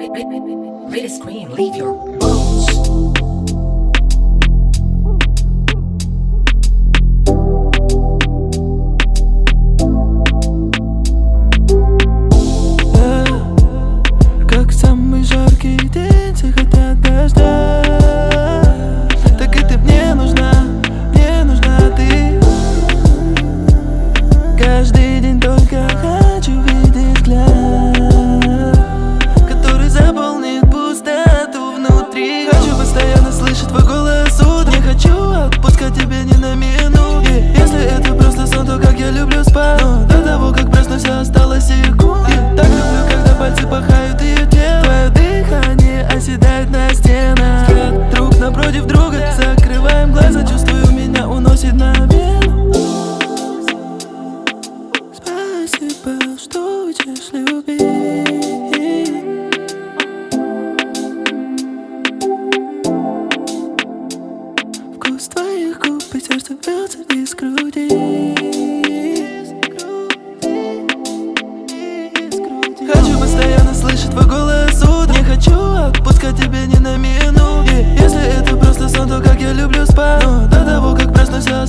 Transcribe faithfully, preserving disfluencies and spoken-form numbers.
Read a screen, leave your bones. Как самый жаркий день, все хотят дождя. Так и ты мне нужна, мне нужна ты. Каждый день только хочу видеть взгляд, который заполнит пустоту внутри. Хочу постоянно слышать твой голос утром. Не хочу отпускать тебя ни на минуту. Если это просто сон, то как я люблю спать. Но до того, как проснусь, осталось секунд. Так люблю, когда пальцы пахают ее тело. Твое дыхание оседает на стенах. Взгляд друг напротив друга. Закрываем глаза, чувствую, меня уносит наверх. Спасибо, что учишь любить. Вкус твоих губ и сердце бьется из груди. Хочу постоянно слышать твой голос утром. Не хочу отпускать тебя ни на минуту. Если это просто сон, то как я люблю спать. Но до того, как проснусь,